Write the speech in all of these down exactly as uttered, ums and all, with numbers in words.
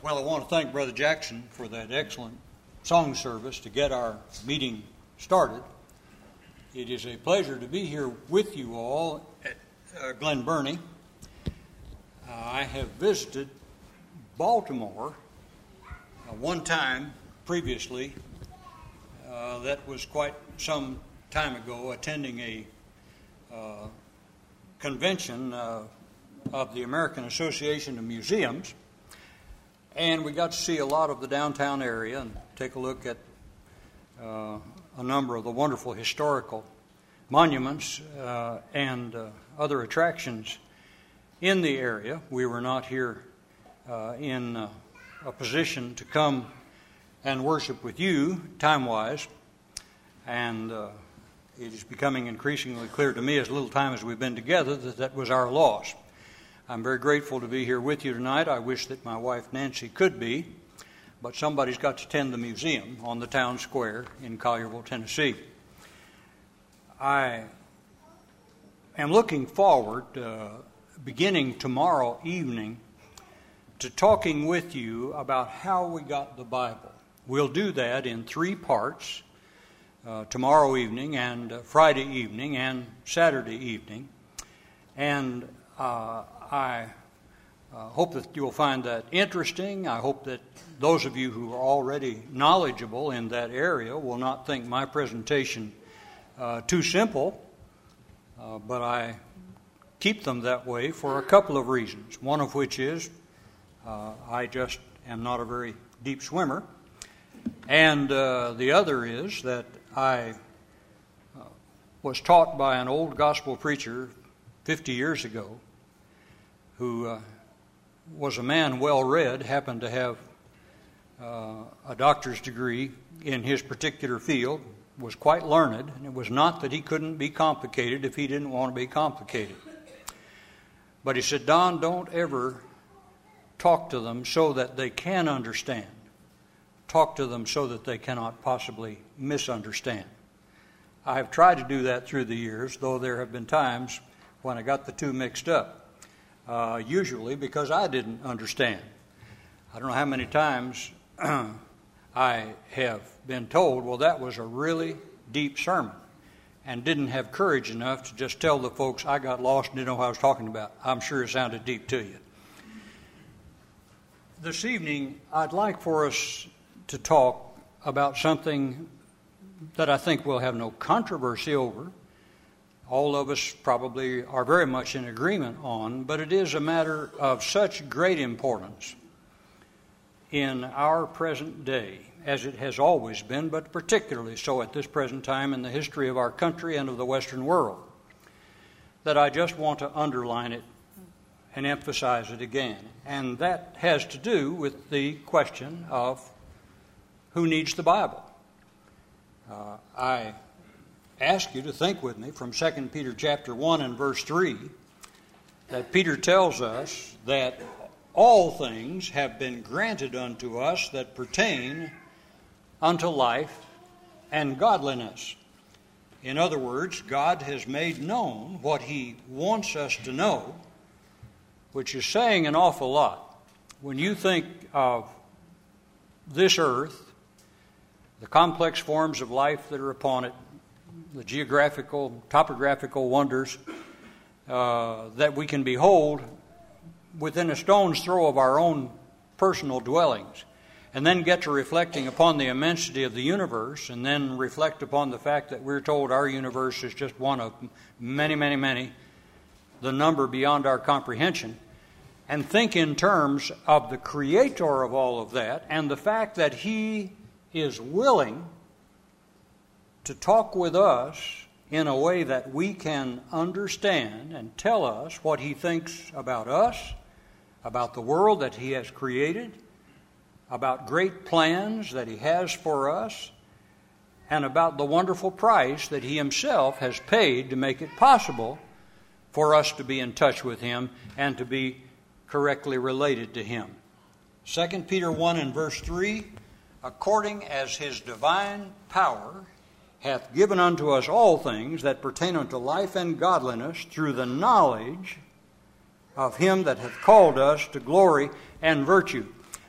Well, I want to thank Brother Jackson for that excellent song service to get our meeting started. It is a pleasure to be here with you all at uh, Glen Burnie. Uh, I have visited Baltimore uh, one time previously. Uh, that was quite some time ago, attending a uh, convention uh, of the American Association of Museums. And we got to see a lot of the downtown area and take a look at uh, a number of the wonderful historical monuments uh, and uh, other attractions in the area. We were not here uh, in uh, a position to come and worship with you time-wise, and uh, it is becoming increasingly clear to me as little time as we've been together that that was our loss. I'm very grateful to be here with you tonight. I wish that my wife Nancy could be, but somebody's got to tend the museum on the town square in Collierville, Tennessee. I am looking forward, uh, beginning tomorrow evening, to talking with you about how we got the Bible. We'll do that in three parts, uh, tomorrow evening and uh, Friday evening and Saturday evening. And uh, I uh, hope that you'll find that interesting. I hope that those of you who are already knowledgeable in that area will not think my presentation uh, too simple, uh, but I keep them that way for a couple of reasons. One of which is uh, I just am not a very deep swimmer, and uh, the other is that I uh, was taught by an old gospel preacher fifty years ago, who uh, was a man well-read, happened to have uh, a doctor's degree in his particular field, was quite learned, and it was not that he couldn't be complicated if he didn't want to be complicated. But he said, Don, don't ever talk to them so that they can understand. Talk to them so that they cannot possibly misunderstand. I have tried to do that through the years, though there have been times when I got the two mixed up. Uh, usually because I didn't understand. I don't know how many times I have been told, well, that was a really deep sermon, and didn't have courage enough to just tell the folks I got lost and didn't know what I was talking about. I'm sure it sounded deep to you. This evening, I'd like for us to talk about something that I think we'll have no controversy over. All of us probably are very much in agreement on, but it is a matter of such great importance in our present day, as it has always been, but particularly so at this present time in the history of our country and of the Western world, that I just want to underline it and emphasize it again. And that has to do with the question of who needs the Bible. Uh, I ask you to think with me from Second Peter chapter one and verse three, that Peter tells us that all things have been granted unto us that pertain unto life and godliness. In other words, God has made known what He wants us to know, which is saying an awful lot. When you think of this earth, the complex forms of life that are upon it, the geographical, topographical wonders uh, that we can behold within a stone's throw of our own personal dwellings, and then get to reflecting upon the immensity of the universe, and then reflect upon the fact that we're told our universe is just one of many, many, many, the number beyond our comprehension, and think in terms of the creator of all of that, and the fact that He is willing to talk with us in a way that we can understand and tell us what He thinks about us, about the world that He has created, about great plans that He has for us, and about the wonderful price that He Himself has paid to make it possible for us to be in touch with Him and to be correctly related to Him. Second Peter one and verse three, according as His divine power hath given unto us all things that pertain unto life and godliness through the knowledge of Him that hath called us to glory and virtue.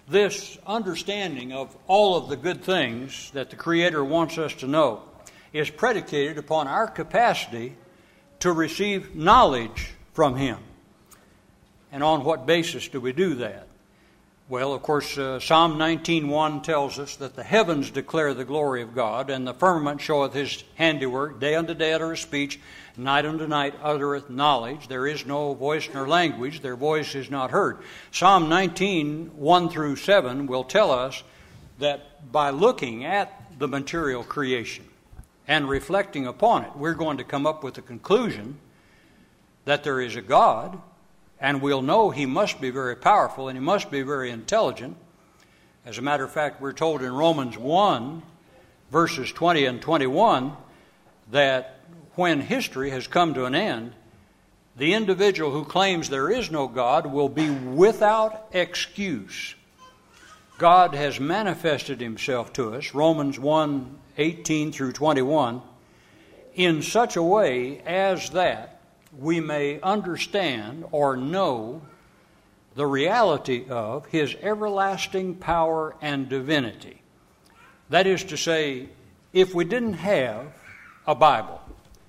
this understanding of all of the good things that the Creator wants us to know is predicated upon our capacity to receive knowledge from Him. And on what basis do we do that? Well, of course, uh, Psalm nineteen one tells us that the heavens declare the glory of God, and the firmament showeth His handiwork. Day unto day uttereth speech, night unto night uttereth knowledge. There is no voice nor language, their voice is not heard. Psalm nineteen, one through seven will tell us that by looking at the material creation and reflecting upon it, we're going to come up with the conclusion that there is a God, and we'll know He must be very powerful and He must be very intelligent. As a matter of fact, we're told in Romans one, verses twenty and twenty-one, that when history has come to an end, the individual who claims there is no God will be without excuse. God has manifested Himself to us, Romans one, eighteen through twenty-one, in such a way as that we may understand or know the reality of His everlasting power and divinity. That is to say, if we didn't have a Bible,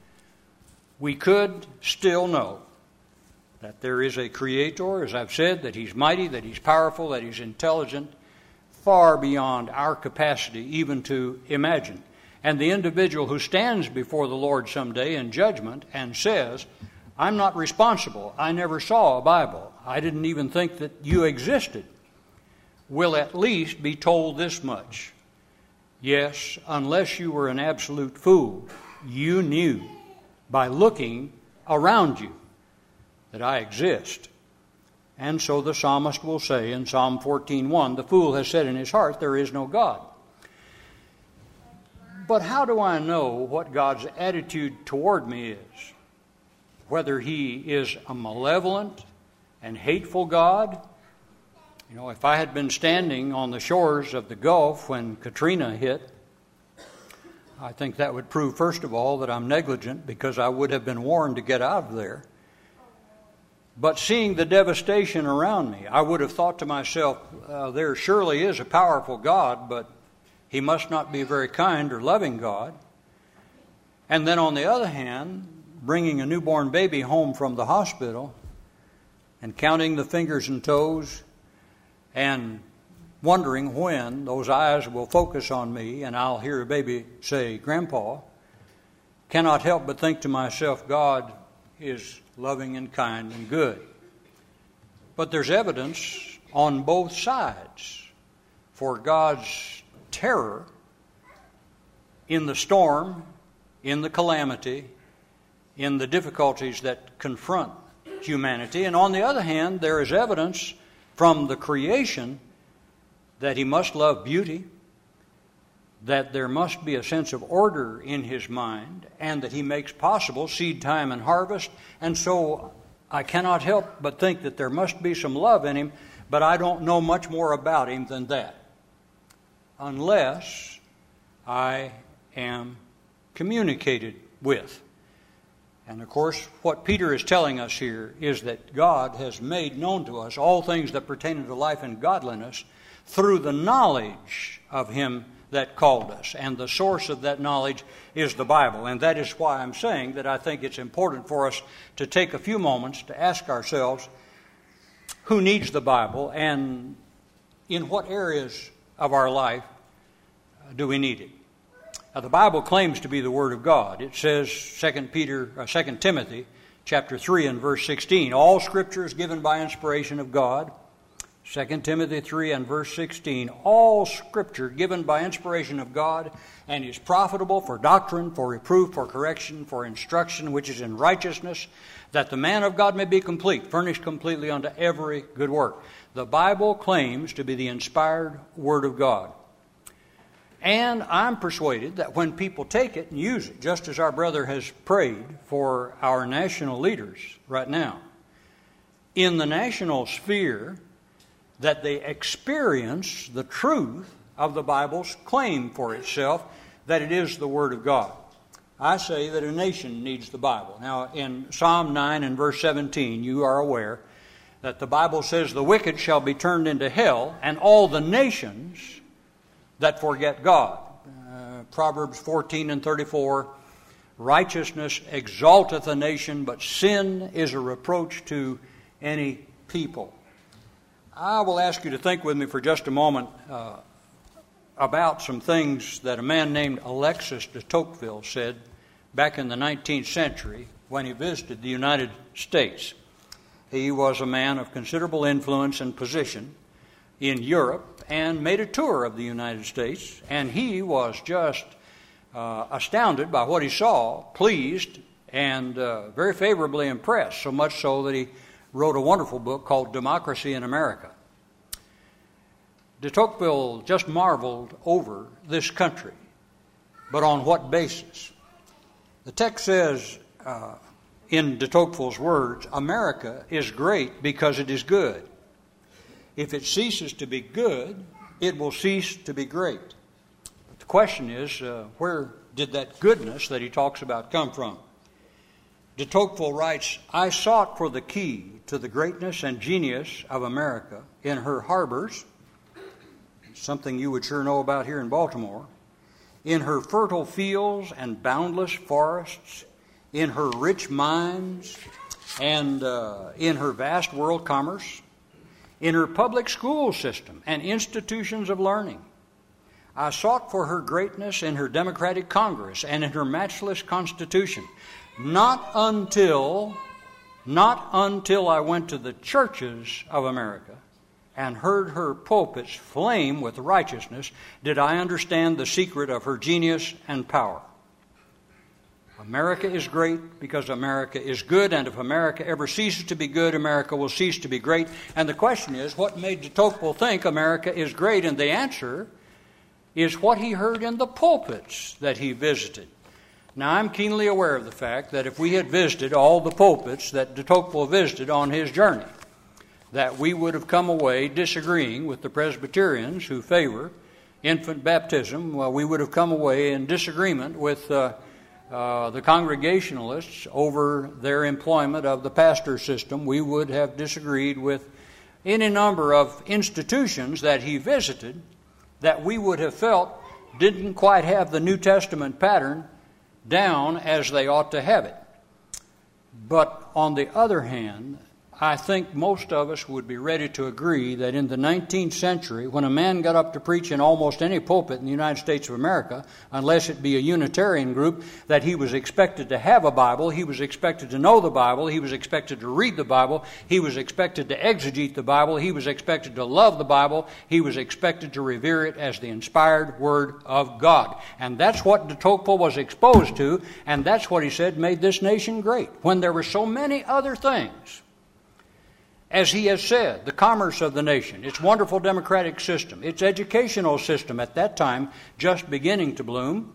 we could still know that there is a Creator, as I've said, that He's mighty, that He's powerful, that He's intelligent, far beyond our capacity even to imagine. And the individual who stands before the Lord someday in judgment and says, I'm not responsible, I never saw a Bible, I didn't even think that you existed, will at least be told this much. Yes, unless you were an absolute fool, you knew by looking around you that I exist. And so the psalmist will say in Psalm fourteen one, the fool has said in his heart, there is no God. But how do I know what God's attitude toward me is? Whether He is a malevolent and hateful God. You know, if I had been standing on the shores of the Gulf when Katrina hit, I think that would prove, first of all, that I'm negligent because I would have been warned to get out of there. But seeing the devastation around me, I would have thought to myself, uh, there surely is a powerful God, but He must not be a very kind or loving God. And then on the other hand, bringing a newborn baby home from the hospital and counting the fingers and toes and wondering when those eyes will focus on me and I'll hear a baby say, Grandpa, cannot help but think to myself, God is loving and kind and good. But there's evidence on both sides for God's terror in the storm, in the calamity, in the difficulties that confront humanity. And on the other hand, there is evidence from the creation that He must love beauty, that there must be a sense of order in His mind, and that He makes possible seed time and harvest. And so I cannot help but think that there must be some love in Him, but I don't know much more about Him than that, unless I am communicated with. And of course, what Peter is telling us here is that God has made known to us all things that pertain to life and godliness through the knowledge of Him that called us. And the source of that knowledge is the Bible. And that is why I'm saying that I think it's important for us to take a few moments to ask ourselves, who needs the Bible, and in what areas of our life do we need it? Now, the Bible claims to be the Word of God. It says, Second Peter, uh, Second Timothy, chapter three and verse sixteen, all Scripture is given by inspiration of God. Second Timothy three and verse sixteen, all Scripture given by inspiration of God and is profitable for doctrine, for reproof, for correction, for instruction, which is in righteousness, that the man of God may be complete, furnished completely unto every good work. The Bible claims to be the inspired Word of God. And I'm persuaded that when people take it and use it, just as our brother has prayed for our national leaders right now, in the national sphere, that they experience the truth of the Bible's claim for itself, that it is the Word of God. I say that a nation needs the Bible. Now, in Psalm nine and verse seventeen, you are aware that the Bible says the wicked shall be turned into hell, and all the nations that forget God. Uh, Proverbs fourteen and thirty-four, righteousness exalteth a nation, but sin is a reproach to any people. I will ask you to think with me for just a moment uh, about some things that a man named Alexis de Tocqueville said back in the nineteenth century when he visited the United States. He was a man of considerable influence and position in Europe and made a tour of the United States, and he was just uh, astounded by what he saw, pleased, and uh, very favorably impressed, so much so that he wrote a wonderful book called Democracy in America. De Tocqueville just marveled over this country, but on what basis? The text says, uh, in de Tocqueville's words, America is great because it is good. If it ceases to be good, it will cease to be great. But the question is, uh, where did that goodness that he talks about come from? De Tocqueville writes, I sought for the key to the greatness and genius of America in her harbors, something you would sure know about here in Baltimore, in her fertile fields and boundless forests, in her rich mines, and uh, in her vast world commerce, in her public school system and institutions of learning. I sought for her greatness in her democratic Congress and in her matchless Constitution. Not until, not until I went to the churches of America and heard her pulpits flame with righteousness did I understand the secret of her genius and power. America is great because America is good, and if America ever ceases to be good, America will cease to be great. And the question is, what made de Tocqueville think America is great? And the answer is what he heard in the pulpits that he visited. Now, I'm keenly aware of the fact that if we had visited all the pulpits that de Tocqueville visited on his journey, that we would have come away disagreeing with the Presbyterians who favor infant baptism. Well, we would have come away in disagreement with uh, uh, the Congregationalists over their employment of the pastor system. We would have disagreed with any number of institutions that he visited that we would have felt didn't quite have the New Testament pattern down as they ought to have it. But on the other hand, I think most of us would be ready to agree that in the nineteenth century, when a man got up to preach in almost any pulpit in the United States of America, unless it be a Unitarian group, that he was expected to have a Bible, he was expected to know the Bible, he was expected to read the Bible, he was expected to exegete the Bible, he was expected to love the Bible, he was expected to revere it as the inspired Word of God. And that's what de Tocqueville was exposed to, and that's what he said made this nation great, when there were so many other things. As he has said, the commerce of the nation, its wonderful democratic system, its educational system at that time just beginning to bloom.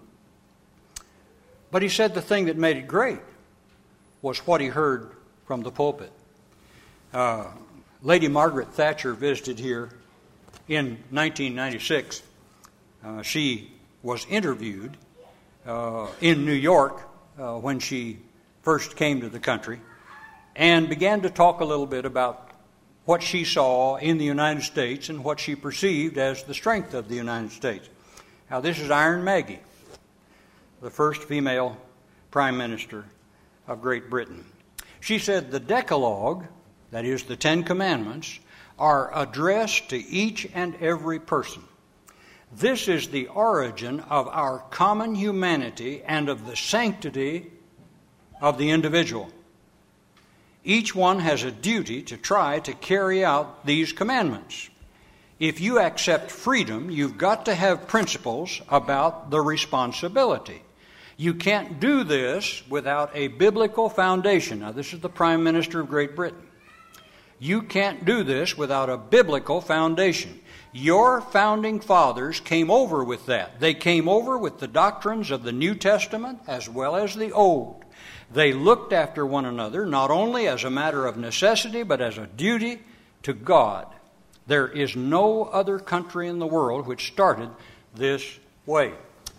But he said the thing that made it great was what he heard from the pulpit. Uh, Lady Margaret Thatcher visited here in nineteen ninety-six. Uh, she was interviewed uh, in New York uh, when she first came to the country, and began to talk a little bit about what she saw in the United States and what she perceived as the strength of the United States. Now, this is Iron Maggie, the first female Prime Minister of Great Britain. She said the Decalogue, that is the Ten Commandments, are addressed to each and every person. This is the origin of our common humanity and of the sanctity of the individual. Each one has a duty to try to carry out these commandments. If you accept freedom, you've got to have principles about the responsibility. You can't do this without a biblical foundation. Now, this is the Prime Minister of Great Britain. You can't do this without a biblical foundation. Your founding fathers came over with that. They came over with the doctrines of the New Testament as well as the Old. They looked after one another, not only as a matter of necessity, but as a duty to God. There is no other country in the world which started this way.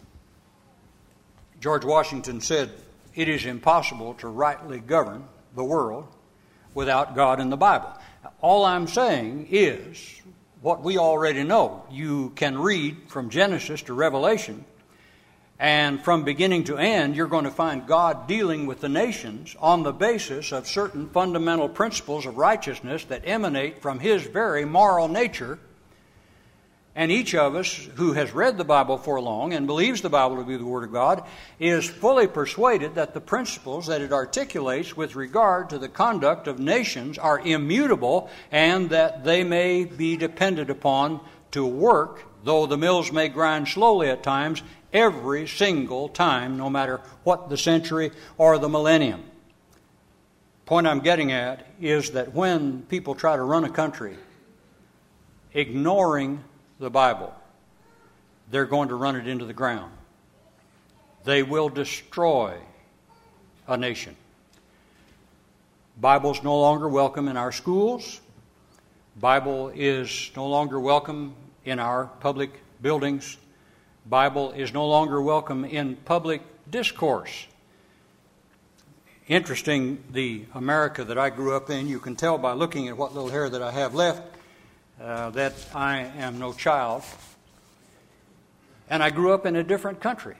George Washington said, "It is impossible to rightly govern the world without God and the Bible." All I'm saying is what we already know. You can read from Genesis to Revelation, and from beginning to end, you're going to find God dealing with the nations on the basis of certain fundamental principles of righteousness that emanate from His very moral nature. And each of us who has read the Bible for long and believes the Bible to be the Word of God is fully persuaded that the principles that it articulates with regard to the conduct of nations are immutable and that they may be depended upon to work, though the mills may grind slowly at times, every single time, no matter what the century or the millennium. Point I'm getting at is that when people try to run a country ignoring the Bible, they're going to run it into the ground. They will destroy a nation. Bible's no longer welcome in our schools. Bible is no longer welcome in our public buildings. Bible is no longer welcome in public discourse. Interesting, the America that I grew up in, you can tell by looking at what little hair that I have left, Uh, that I am no child. And I grew up in a different country.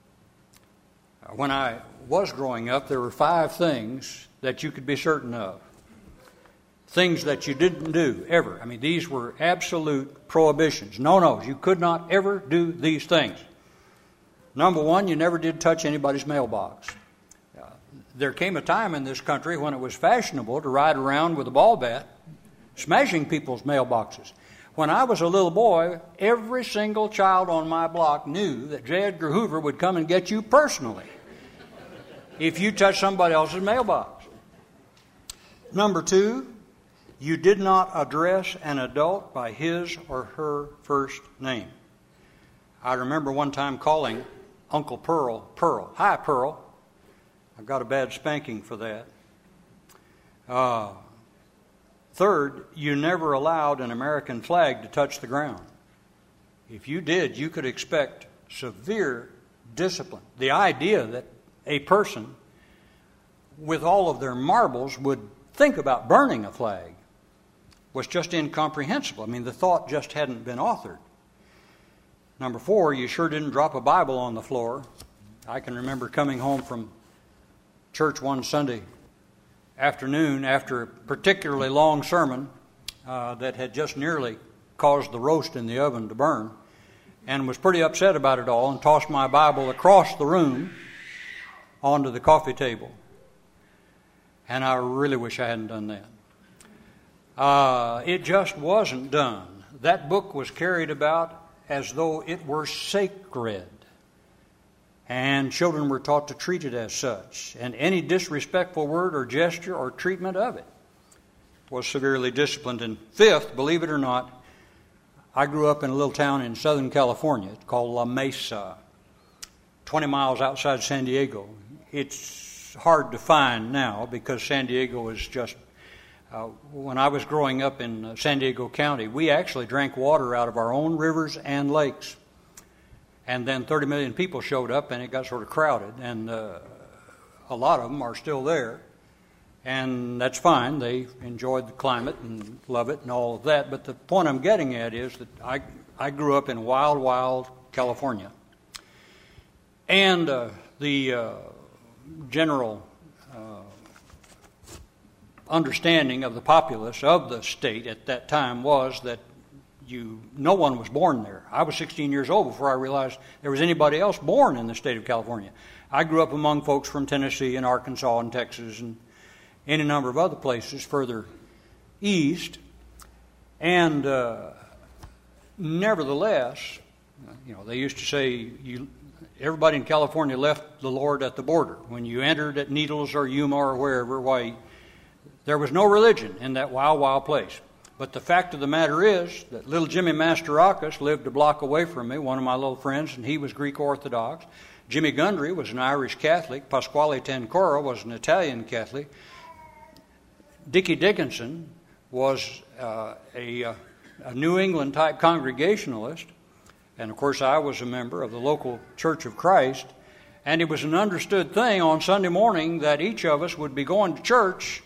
Uh, when I was growing up, there were five things that you could be certain of. Things that you didn't do, ever. I mean, these were absolute prohibitions. No-nos. You could not ever do these things. Number one, you never did touch anybody's mailbox. Uh, there came a time in this country when it was fashionable to ride around with a ball bat smashing people's mailboxes. When I was a little boy, every single child on my block knew that J. Edgar Hoover would come and get you personally if you touched somebody else's mailbox. Number two, you did not address an adult by his or her first name. I remember one time calling Uncle Pearl, Pearl. Hi, Pearl. I got a bad spanking for that. Uh, Third, you never allowed an American flag to touch the ground. If you did, you could expect severe discipline. The idea that a person with all of their marbles would think about burning a flag was just incomprehensible. I mean, the thought just hadn't been authored. Number four, you sure didn't drop a Bible on the floor. I can remember coming home from church one Sunday afternoon after a particularly long sermon uh, that had just nearly caused the roast in the oven to burn, and was pretty upset about it all, and tossed my Bible across the room onto the coffee table. And I really wish I hadn't done that. Uh, it just wasn't done. That book was carried about as though it were sacred. And children were taught to treat it as such. And any disrespectful word or gesture or treatment of it was severely disciplined. And fifth, believe it or not, I grew up in a little town in Southern California called La Mesa, twenty miles outside San Diego. It's hard to find now because San Diego is just, uh, when I was growing up in uh, San Diego County, we actually drank water out of our own rivers and lakes. And then thirty million people showed up, and it got sort of crowded. And uh, a lot of them are still there. And that's fine. They enjoyed the climate and love it and all of that. But the point I'm getting at is that I, I grew up in wild, wild California. And uh, the uh, general uh, understanding of the populace of the state at that time was that You, no one was born there. I was sixteen years old before I realized there was anybody else born in the state of California. I grew up among folks from Tennessee and Arkansas and Texas and any number of other places further east. And uh, nevertheless, you know, they used to say you, everybody in California left the Lord at the border. When you entered at Needles or Yuma or wherever, why, there was no religion in that wild, wild place. But the fact of the matter is that little Jimmy Masterakis lived a block away from me, one of my little friends, and he was Greek Orthodox. Jimmy Gundry was an Irish Catholic. Pasquale Tencora was an Italian Catholic. Dickie Dickinson was uh, a, a New England-type Congregationalist. And, of course, I was a member of the local Church of Christ. And it was an understood thing on Sunday morning that each of us would be going to church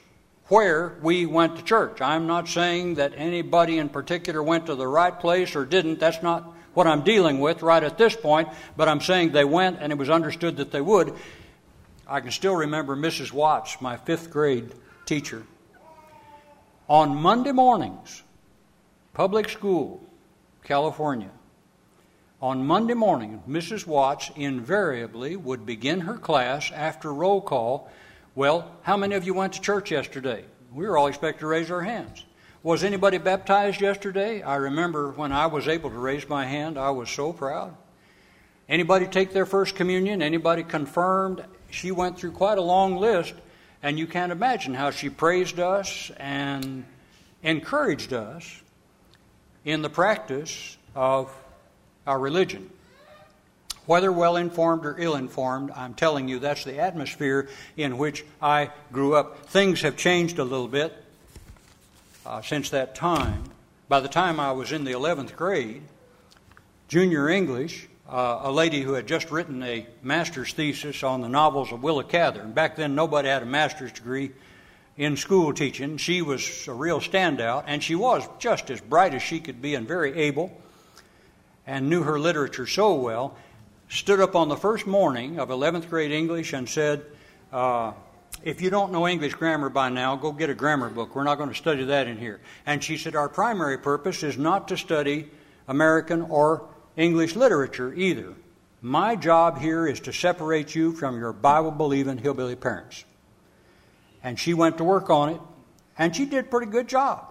where we went to church. I'm not saying that anybody in particular went to the right place or didn't. That's not what I'm dealing with right at this point, but I'm saying they went and it was understood that they would. I can still remember Missus Watts, my fifth grade teacher. On Monday mornings, public school, California, on Monday morning, Missus Watts invariably would begin her class after roll call. Well, how many of you went to church yesterday? We were all expected to raise our hands. Was anybody baptized yesterday? I remember when I was able to raise my hand, I was so proud. Anybody take their first communion? Anybody confirmed? She went through quite a long list, and you can't imagine how she praised us and encouraged us in the practice of our religion. Whether well-informed or ill-informed, I'm telling you, that's the atmosphere in which I grew up. Things have changed a little bit uh, since that time. By the time I was in the eleventh grade, junior English, uh, a lady who had just written a master's thesis on the novels of Willa Cather. And back then, nobody had a master's degree in school teaching. She was a real standout, and she was just as bright as she could be and very able and knew her literature so well. Stood up on the first morning of eleventh grade English and said, uh, if you don't know English grammar by now, go get a grammar book. We're not going to study that in here. And she said, our primary purpose is not to study American or English literature either. My job here is to separate you from your Bible-believing hillbilly parents. And she went to work on it, and she did a pretty good job.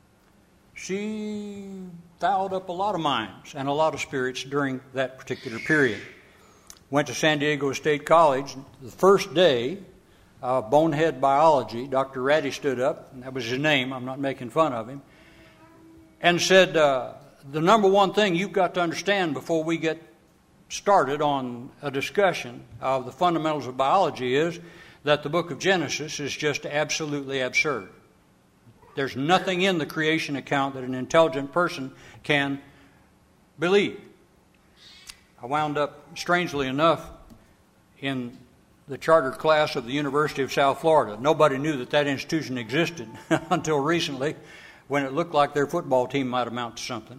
She fouled up a lot of minds and a lot of spirits during that particular period. Went to San Diego State College. The first day of bonehead biology, Doctor Ratty stood up, and that was his name, I'm not making fun of him, and said, uh, the number one thing you've got to understand before we get started on a discussion of the fundamentals of biology is that the book of Genesis is just absolutely absurd. There's nothing in the creation account that an intelligent person can believe. I wound up, strangely enough, in the charter class of the University of South Florida. Nobody knew that that institution existed until recently, when it looked like their football team might amount to something.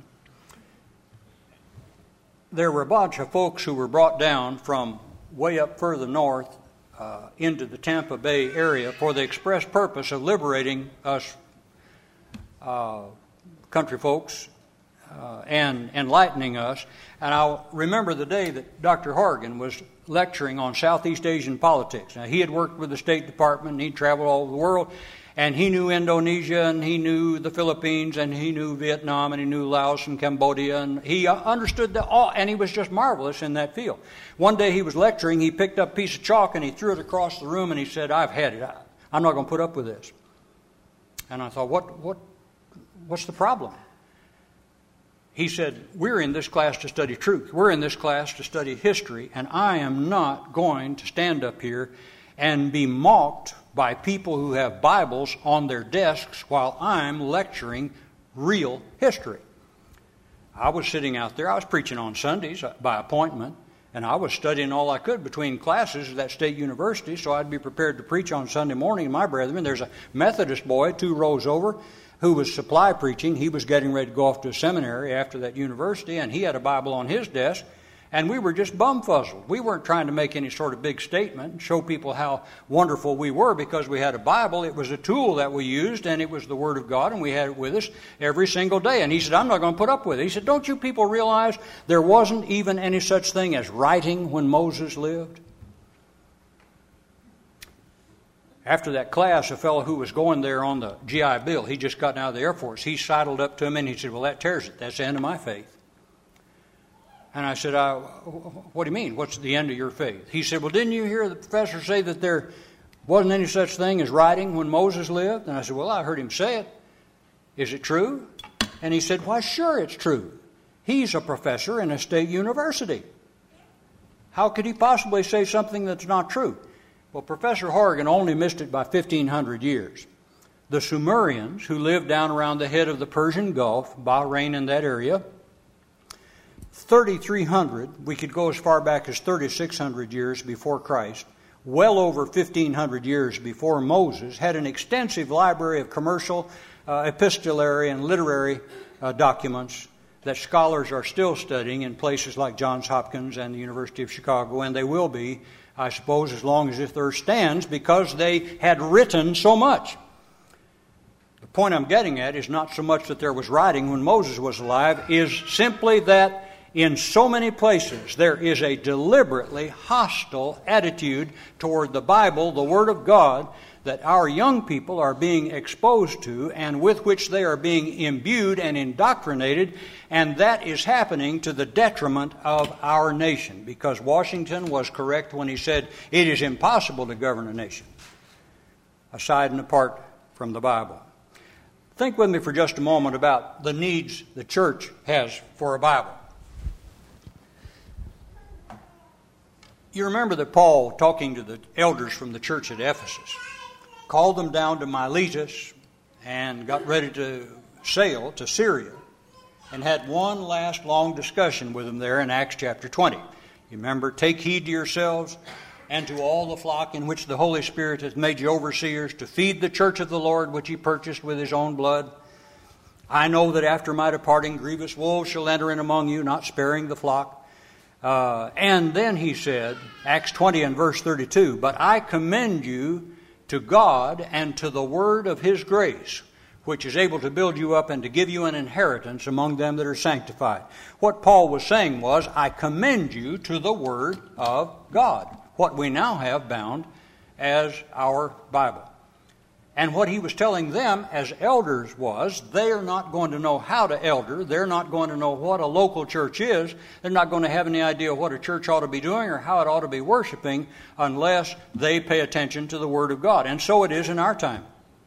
There were a bunch of folks who were brought down from way up further north uh, into the Tampa Bay area for the express purpose of liberating us uh, country folks uh, and enlightening us. And I'll remember the day that Doctor Horgan was lecturing on Southeast Asian politics. Now, he had worked with the State Department, and he'd traveled all over the world, and he knew Indonesia, and he knew the Philippines, and he knew Vietnam, and he knew Laos and Cambodia, and he understood that all, and he was just marvelous in that field. One day he was lecturing, he picked up a piece of chalk, and he threw it across the room, and he said, I've had it. I'm not going to put up with this. And I thought, what, what, what's the problem? He said, we're in this class to study truth. We're in this class to study history, and I am not going to stand up here and be mocked by people who have Bibles on their desks while I'm lecturing real history. I was sitting out there. I was preaching on Sundays by appointment, and I was studying all I could between classes at that state university, so I'd be prepared to preach on Sunday morning. My brethren, there's a Methodist boy two rows over who was supply preaching. He was getting ready to go off to a seminary after that university, and he had a Bible on his desk, and we were just bumfuzzled. We weren't trying to make any sort of big statement and show people how wonderful we were because we had a Bible. It was a tool that we used, and it was the Word of God, and we had it with us every single day. And he said, I'm not going to put up with it. He said, don't you people realize there wasn't even any such thing as writing when Moses lived? After that class, a fellow who was going there on the G I Bill, he just gotten out of the Air Force, he sidled up to him and he said, well, that tears it. That's the end of my faith. And I said, I, what do you mean? What's the end of your faith? He said, well, didn't you hear the professor say that there wasn't any such thing as writing when Moses lived? And I said, well, I heard him say it. Is it true? And he said, why, sure it's true. He's a professor in a state university. How could he possibly say something that's not true? Well, Professor Horgan only missed it by fifteen hundred years. The Sumerians, who lived down around the head of the Persian Gulf, Bahrain in that area, thirty-three hundred, we could go as far back as thirty-six hundred years before Christ, well over fifteen hundred years before Moses, had an extensive library of commercial, uh, epistolary, and literary uh, documents that scholars are still studying in places like Johns Hopkins and the University of Chicago, and they will be, I suppose, as long as this earth stands, because they had written so much. The point I'm getting at is not so much that there was writing when Moses was alive, is simply that in so many places there is a deliberately hostile attitude toward the Bible, the Word of God, that our young people are being exposed to and with which they are being imbued and indoctrinated, and that is happening to the detriment of our nation, because Washington was correct when he said it is impossible to govern a nation aside and apart from the Bible. Think with me for just a moment about the needs the church has for a Bible. You remember that Paul, talking to the elders from the church at Ephesus, called them down to Miletus and got ready to sail to Syria and had one last long discussion with them there in Acts chapter twenty. You remember, take heed to yourselves and to all the flock in which the Holy Spirit has made you overseers, to feed the church of the Lord which he purchased with his own blood. I know that after my departing grievous wolves shall enter in among you, not sparing the flock. Uh, and then he said, Acts twenty and verse thirty-two, but I commend you to God and to the word of his grace, which is able to build you up and to give you an inheritance among them that are sanctified. What Paul was saying was, I commend you to the word of God, what we now have bound as our Bible. And what he was telling them as elders was, they are not going to know how to elder. They're not going to know what a local church is. They're not going to have any idea what a church ought to be doing or how it ought to be worshiping unless they pay attention to the Word of God. And so it is in our time.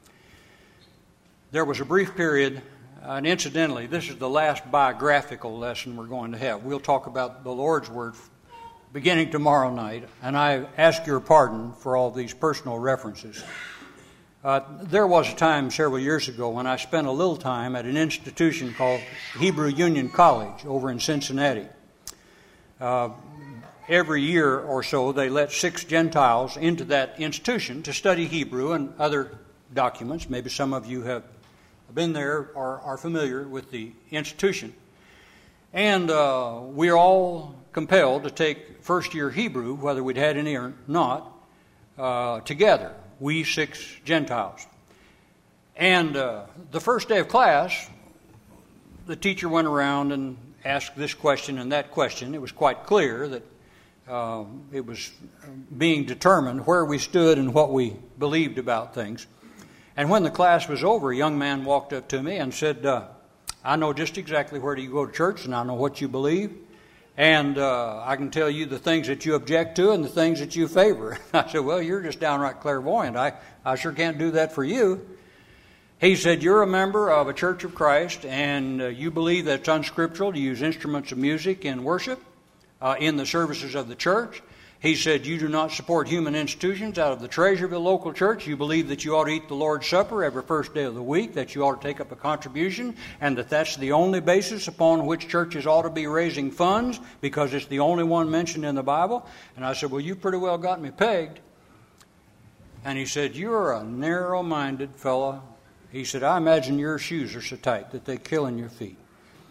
There was a brief period, and incidentally, this is the last biographical lesson we're going to have. We'll talk about the Lord's Word beginning tomorrow night, and I ask your pardon for all these personal references. Uh, there was a time several years ago when I spent a little time at an institution called Hebrew Union College over in Cincinnati. Uh, every year or so they let six Gentiles into that institution to study Hebrew and other documents. Maybe some of you have been there or are familiar with the institution. And uh, we're all compelled to take first year Hebrew, whether we'd had any or not, uh, together. We six Gentiles. And uh, the first day of class, the teacher went around and asked this question and that question. It was quite clear that uh, it was being determined where we stood and what we believed about things. And when the class was over, a young man walked up to me and said, uh, I know just exactly where you go to church, and I know what you believe. And uh, I can tell you the things that you object to and the things that you favor. I said, well, you're just downright clairvoyant. I, I sure can't do that for you. He said, you're a member of a Church of Christ, and uh, you believe that it's unscriptural to use instruments of music in worship uh, in the services of the church. He said, you do not support human institutions out of the treasure of the local church. You believe that you ought to eat the Lord's Supper every first day of the week, that you ought to take up a contribution, and that that's the only basis upon which churches ought to be raising funds because it's the only one mentioned in the Bible. And I said, well, you pretty well got me pegged. And he said, you're a narrow-minded fellow. He said, I imagine your shoes are so tight that they kill in your feet.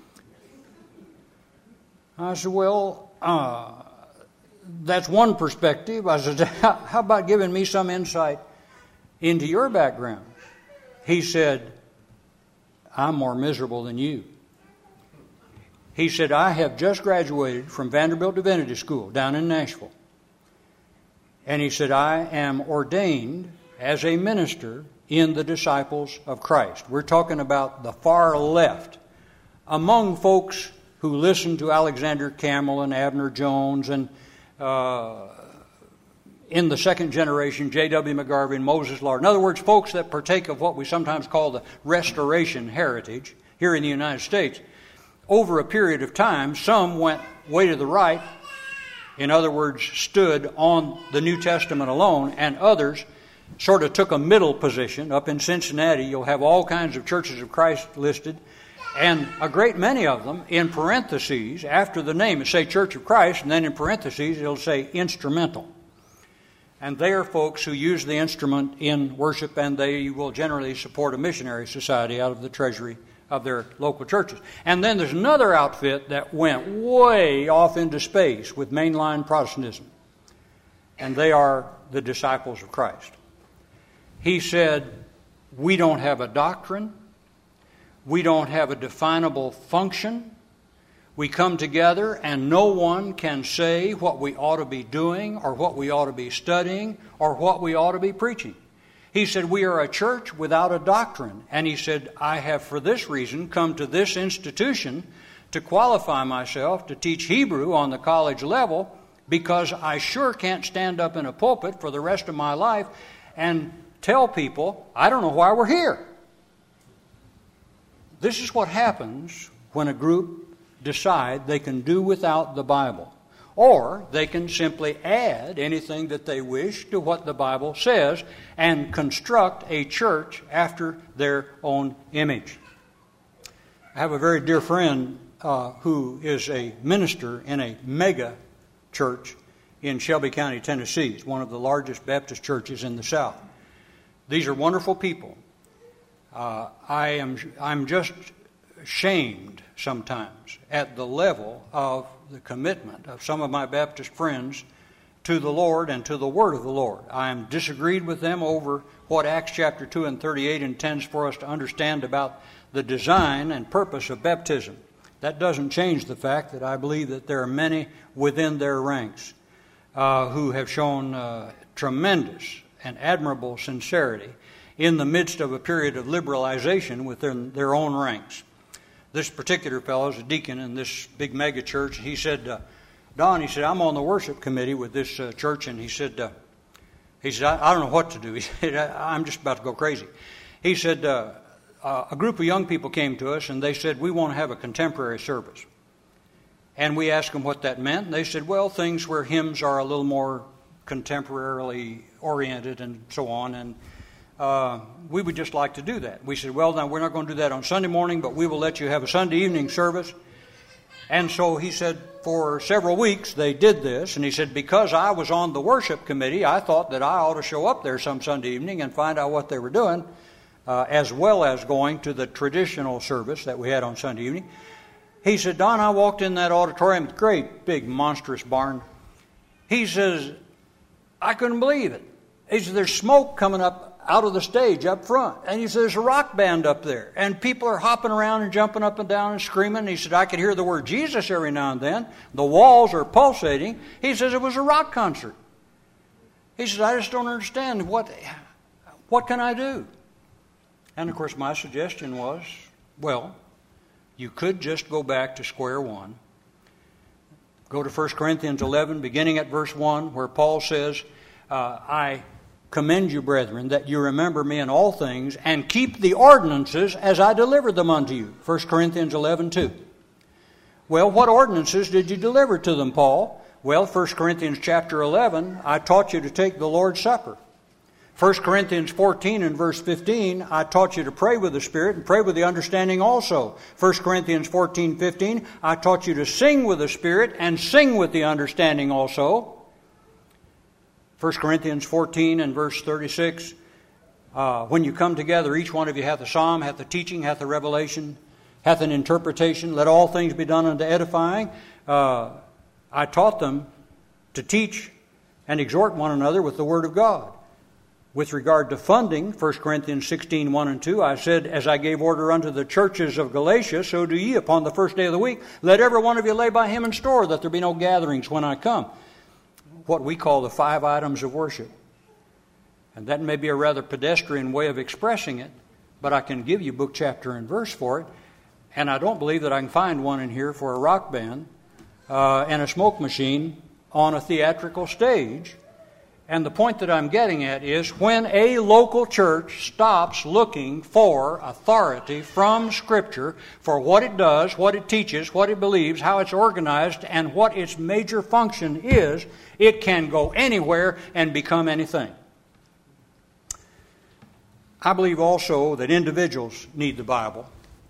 I said, well, uh... that's one perspective. I said, how about giving me some insight into your background? He said, I'm more miserable than you. He said, I have just graduated from Vanderbilt Divinity School down in Nashville. And he said, I am ordained as a minister in the Disciples of Christ. We're talking about the far left. Among folks who listened to Alexander Campbell and Abner Jones and Uh, in the second generation, J W McGarvey and Moses Lard. In other words, folks that partake of what we sometimes call the Restoration heritage here in the United States. Over a period of time, some went way to the right, in other words, stood on the New Testament alone, and others sort of took a middle position. Up in Cincinnati, you'll have all kinds of Churches of Christ listed. And a great many of them, in parentheses, after the name, it say Church of Christ, and then in parentheses, it'll say instrumental. And they are folks who use the instrument in worship, and they will generally support a missionary society out of the treasury of their local churches. And then there's another outfit that went way off into space with mainline Protestantism. And they are the Disciples of Christ. He said, we don't have a doctrine. We don't have a definable function. We come together and no one can say what we ought to be doing or what we ought to be studying or what we ought to be preaching. He said, we are a church without a doctrine. And he said, I have for this reason come to this institution to qualify myself to teach Hebrew on the college level, because I sure can't stand up in a pulpit for the rest of my life and tell people, I don't know why we're here. This is what happens when a group decide they can do without the Bible. Or they can simply add anything that they wish to what the Bible says and construct a church after their own image. I have a very dear friend uh, who is a minister in a mega church in Shelby County, Tennessee. It's one of the largest Baptist churches in the South. These are wonderful people. Uh, I am I'm just shamed sometimes at the level of the commitment of some of my Baptist friends to the Lord and to the Word of the Lord. I am disagreed with them over what Acts chapter two and thirty-eight intends for us to understand about the design and purpose of baptism. That doesn't change the fact that I believe that there are many within their ranks uh, who have shown uh, tremendous and admirable sincerity in the midst of a period of liberalization within their own ranks. This particular fellow is a deacon in this big mega church. He said, uh, Don, he said, I'm on the worship committee with this uh, church, and he said, uh, he said, I, I don't know what to do. He said, I, I'm just about to go crazy. He said, uh, uh, a group of young people came to us, and they said, we want to have a contemporary service. And we asked them what that meant, and they said, well, things where hymns are a little more contemporarily oriented and so on, and Uh, we would just like to do that. We said, well, now we're not going to do that on Sunday morning, but we will let you have a Sunday evening service. And so he said, for several weeks they did this. And he said, because I was on the worship committee, I thought that I ought to show up there some Sunday evening and find out what they were doing, uh, as well as going to the traditional service that we had on Sunday evening. He said, Don, I walked in that auditorium, great, big, monstrous barn. He says, I couldn't believe it. He said, there's smoke coming up out of the stage up front. And he said, there's a rock band up there. And people are hopping around and jumping up and down and screaming. And he said, I could hear the word Jesus every now and then. The walls are pulsating. He says, it was a rock concert. He says, I just don't understand. What, what can I do? And, of course, my suggestion was, well, you could just go back to square one. Go to First Corinthians eleven, beginning at verse one, where Paul says, uh, I commend you, brethren, that you remember me in all things, and keep the ordinances as I delivered them unto you. First Corinthians eleven two. Well, what ordinances did you deliver to them, Paul? Well, First Corinthians chapter eleven, I taught you to take the Lord's Supper. First Corinthians fourteen and verse fifteen, I taught you to pray with the Spirit and pray with the understanding also. First Corinthians fourteen fifteen, I taught you to sing with the Spirit and sing with the understanding also. First Corinthians fourteen and verse thirty-six, uh, when you come together, each one of you hath a psalm, hath a teaching, hath a revelation, hath an interpretation. Let all things be done unto edifying. Uh, I taught them to teach and exhort one another with the word of God. With regard to funding, First Corinthians sixteen, one and two, I said, as I gave order unto the churches of Galatia, so do ye upon the first day of the week. Let every one of you lay by him in store, that there be no gatherings when I come. What we call the five items of worship. And that may be a rather pedestrian way of expressing it, but I can give you book, chapter, and verse for it. And I don't believe that I can find one in here for a rock band uh, and a smoke machine on a theatrical stage. And the point that I'm getting at is when a local church stops looking for authority from Scripture for what it does, what it teaches, what it believes, how it's organized, and what its major function is, it can go anywhere and become anything. I believe also that individuals need the Bible.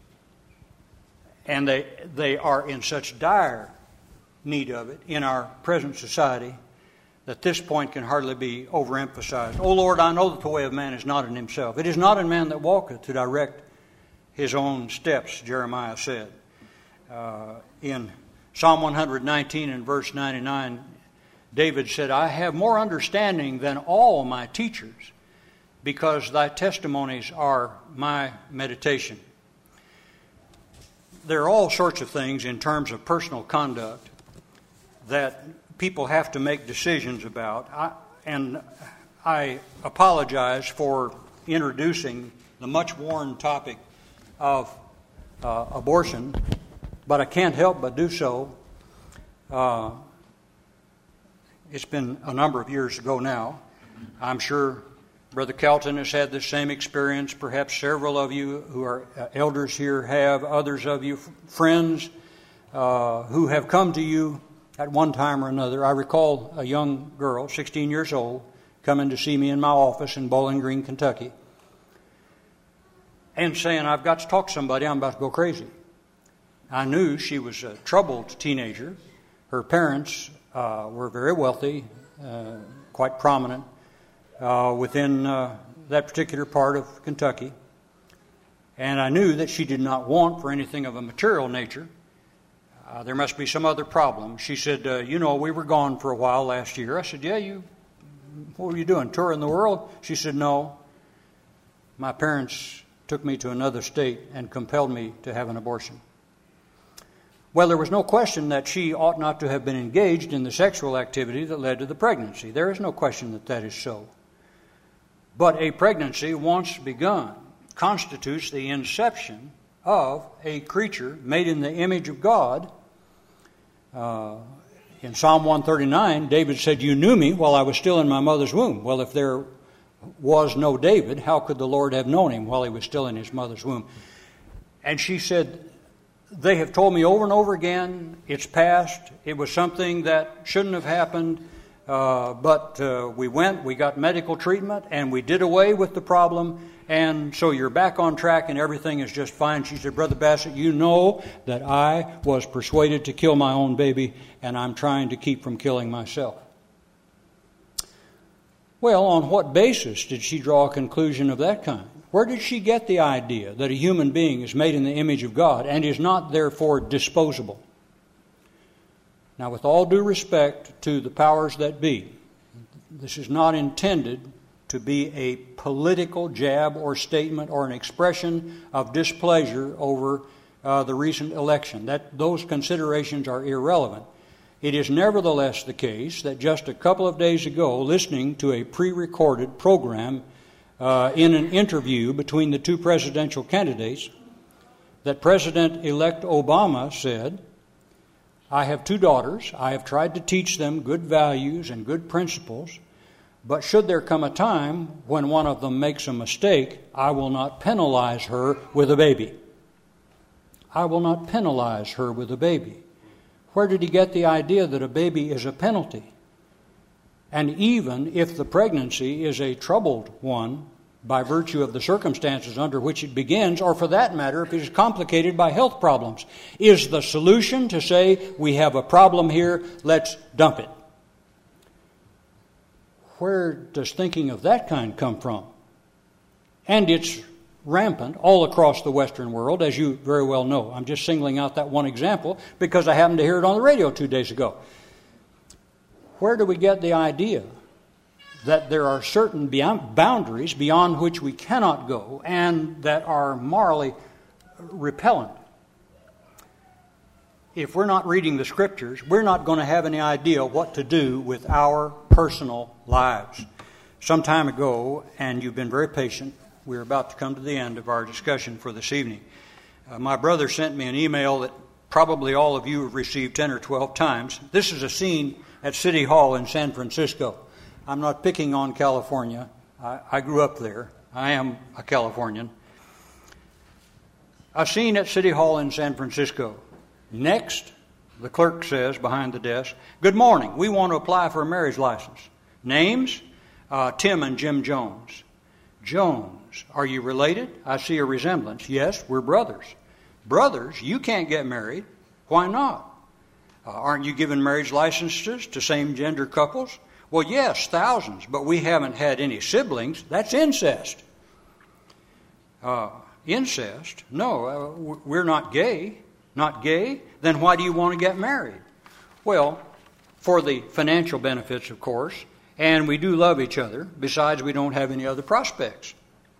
And they, they are in such dire need of it in our present society that this point can hardly be overemphasized. O Lord, I know that the way of man is not in himself. It is not in man that walketh to direct his own steps, Jeremiah said. Uh, in Psalm one nineteen and verse ninety-nine, David said, I have more understanding than all my teachers, because thy testimonies are my meditation. There are all sorts of things in terms of personal conduct that people have to make decisions about. I, and I apologize for introducing the much worn topic of uh, abortion, but I can't help but do so. Uh, it's been a number of years ago now. I'm sure Brother Kelton has had the same experience. Perhaps several of you who are uh, elders here have, others of you f- friends uh, who have come to you at one time or another. I recall a young girl, sixteen years old, coming to see me in my office in Bowling Green, Kentucky, and saying, I've got to talk to somebody, I'm about to go crazy. I knew she was a troubled teenager. Her parents uh, were very wealthy, uh, quite prominent uh, within uh, that particular part of Kentucky. And I knew that she did not want for anything of a material nature. Uh, there must be some other problem. She said, uh, you know, we were gone for a while last year. I said, yeah, you, what were you doing, touring the world? She said, no. My parents took me to another state and compelled me to have an abortion. Well, there was no question that she ought not to have been engaged in the sexual activity that led to the pregnancy. There is no question that that is so. But a pregnancy, once begun, constitutes the inception of a creature made in the image of God. Uh, in Psalm one thirty-nine, David said, you knew me while I was still in my mother's womb. Well, if there was no David, how could the Lord have known him while he was still in his mother's womb? And she said, they have told me over and over again, it's past, it was something that shouldn't have happened, uh, but uh, we went, we got medical treatment, and we did away with the problem, and so you're back on track and everything is just fine. She said, Brother Bassett, you know that I was persuaded to kill my own baby, and I'm trying to keep from killing myself. Well, on what basis did she draw a conclusion of that kind? Where did she get the idea that a human being is made in the image of God and is not therefore disposable? Now, with all due respect to the powers that be, this is not intended to be a political jab or statement or an expression of displeasure over uh, the recent election. That those considerations are irrelevant. It is nevertheless the case that just a couple of days ago, listening to a pre-recorded program uh, in an interview between the two presidential candidates, that President-elect Obama said, I have two daughters. I have tried to teach them good values and good principles, but should there come a time when one of them makes a mistake, I will not penalize her with a baby. I will not penalize her with a baby. Where did he get the idea that a baby is a penalty? And even if the pregnancy is a troubled one by virtue of the circumstances under which it begins, or for that matter, if it is complicated by health problems, is the solution to say, we have a problem here, let's dump it? Where does thinking of that kind come from? And it's rampant all across the Western world, as you very well know. I'm just singling out that one example because I happened to hear it on the radio two days ago. Where do we get the idea that there are certain boundaries beyond which we cannot go and that are morally repellent? If we're not reading the Scriptures, we're not going to have any idea what to do with our personal lives. Some time ago, and you've been very patient, we're about to come to the end of our discussion for this evening. Uh, my brother sent me an email that probably all of you have received ten or twelve times. This is a scene at City Hall in San Francisco. I'm not picking on California. I, I grew up there. I am a Californian. A scene at City Hall in San Francisco. Next, the clerk says behind the desk, good morning, we want to apply for a marriage license. Names? Uh, Tim and Jim Jones. Jones, are you related? I see a resemblance. Yes, we're brothers. Brothers? You can't get married. Why not? Uh, aren't you giving marriage licenses to same-gender couples? Well, yes, thousands, but we haven't had any siblings. That's incest. Uh, incest? No, uh, we're not gay. Not gay? Then why do you want to get married? Well, for the financial benefits, of course, and we do love each other. Besides, we don't have any other prospects.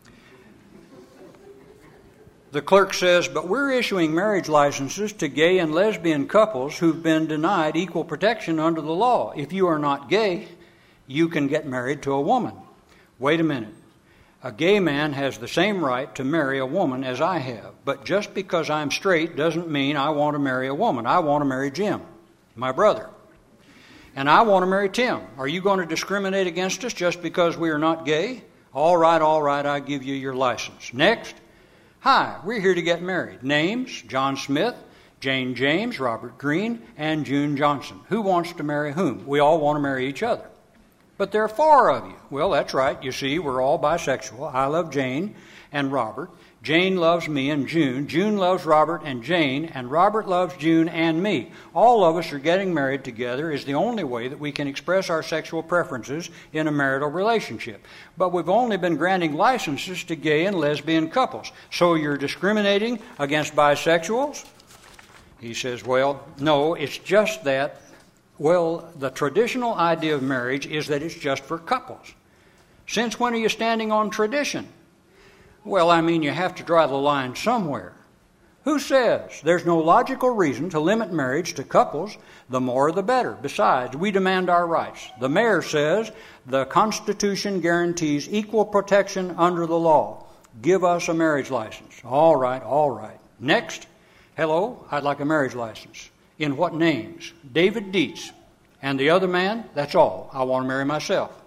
The clerk says, but we're issuing marriage licenses to gay and lesbian couples who've been denied equal protection under the law. If you are not gay, you can get married to a woman. Wait a minute. A gay man has the same right to marry a woman as I have. But just because I'm straight doesn't mean I want to marry a woman. I want to marry Jim, my brother. And I want to marry Tim. Are you going to discriminate against us just because we are not gay? All right, all right, I give you your license. Next. Hi, we're here to get married. Names, John Smith, Jane James, Robert Green, and June Johnson. Who wants to marry whom? We all want to marry each other. But there are four of you. Well, that's right. You see, we're all bisexual. I love Jane and Robert. Jane loves me and June. June loves Robert and Jane. And Robert loves June and me. All of us are getting married together is the only way that we can express our sexual preferences in a marital relationship. But we've only been granting licenses to gay and lesbian couples. So you're discriminating against bisexuals? He says, well, no, it's just that, well, the traditional idea of marriage is that it's just for couples. Since when are you standing on tradition? Well, I mean, you have to draw the line somewhere. Who says there's no logical reason to limit marriage to couples? The more the better. Besides, we demand our rights. The mayor says the Constitution guarantees equal protection under the law. Give us a marriage license. All right, all right. Next. Hello, I'd like a marriage license. In what names? David Dietz. And the other man? That's all. I want to marry myself.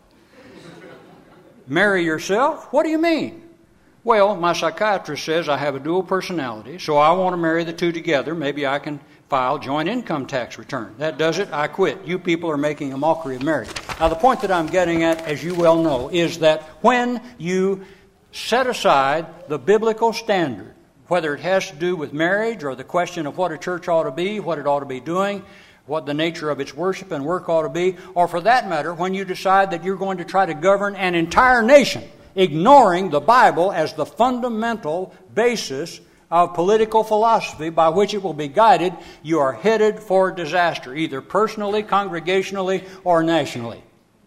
Marry yourself? What do you mean? Well, my psychiatrist says I have a dual personality, so I want to marry the two together. Maybe I can file joint income tax return. That does it, I quit. You people are making a mockery of marriage. Now, the point that I'm getting at, as you well know, is that when you set aside the biblical standard, whether it has to do with marriage or the question of what a church ought to be, what it ought to be doing, what the nature of its worship and work ought to be, or for that matter, when you decide that you're going to try to govern an entire nation, ignoring the Bible as the fundamental basis of political philosophy by which it will be guided, you are headed for disaster, either personally, congregationally, or nationally.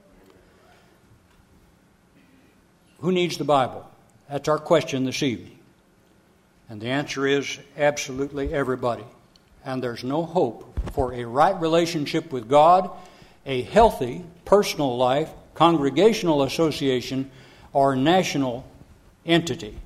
Who needs the Bible? That's our question this evening. And the answer is absolutely everybody. And there's no hope for a right relationship with God, a healthy personal life, congregational association, or national entity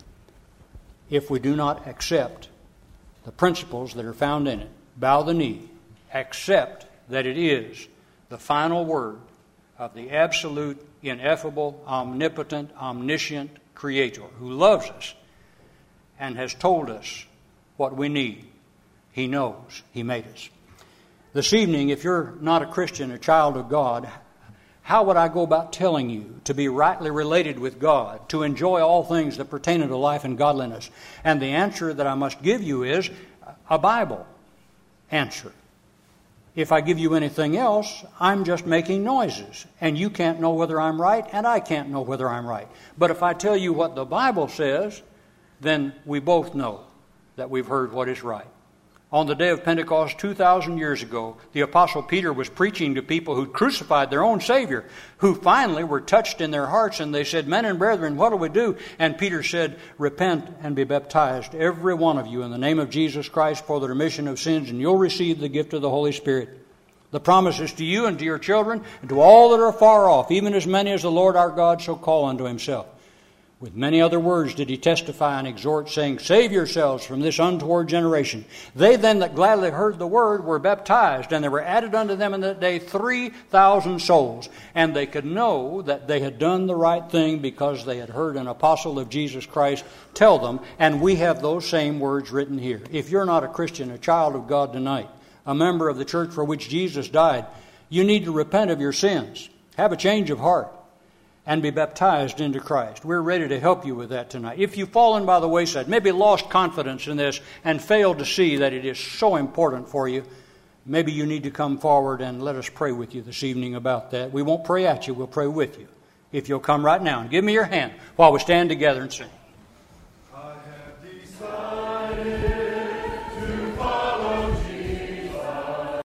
if we do not accept the principles that are found in it. Bow the knee. Accept that it is the final word of the absolute, ineffable, omnipotent, omniscient Creator who loves us and has told us what we need. He knows. He made us. This evening, if you're not a Christian, a child of God, how would I go about telling you to be rightly related with God, to enjoy all things that pertain unto life and godliness? And the answer that I must give you is a Bible answer. If I give you anything else, I'm just making noises. And you can't know whether I'm right, and I can't know whether I'm right. But if I tell you what the Bible says, then we both know that we've heard what is right. On the day of Pentecost two thousand years ago, the Apostle Peter was preaching to people who'd crucified their own Savior, who finally were touched in their hearts, and they said, "Men and brethren, what do we do?" And Peter said, "Repent and be baptized, every one of you, in the name of Jesus Christ for the remission of sins, and you'll receive the gift of the Holy Spirit. The promise is to you and to your children, and to all that are far off, even as many as the Lord our God shall call unto himself." With many other words did he testify and exhort, saying, "Save yourselves from this untoward generation." They then that gladly heard the word were baptized, and there were added unto them in that day three thousand souls. And they could know that they had done the right thing because they had heard an apostle of Jesus Christ tell them, and we have those same words written here. If you're not a Christian, a child of God tonight, a member of the church for which Jesus died, you need to repent of your sins, have a change of heart, and be baptized into Christ. We're ready to help you with that tonight. If you've fallen by the wayside, maybe lost confidence in this and failed to see that it is so important for you, maybe you need to come forward and let us pray with you this evening about that. We won't pray at you, we'll pray with you. If you'll come right now and give me your hand while we stand together and sing.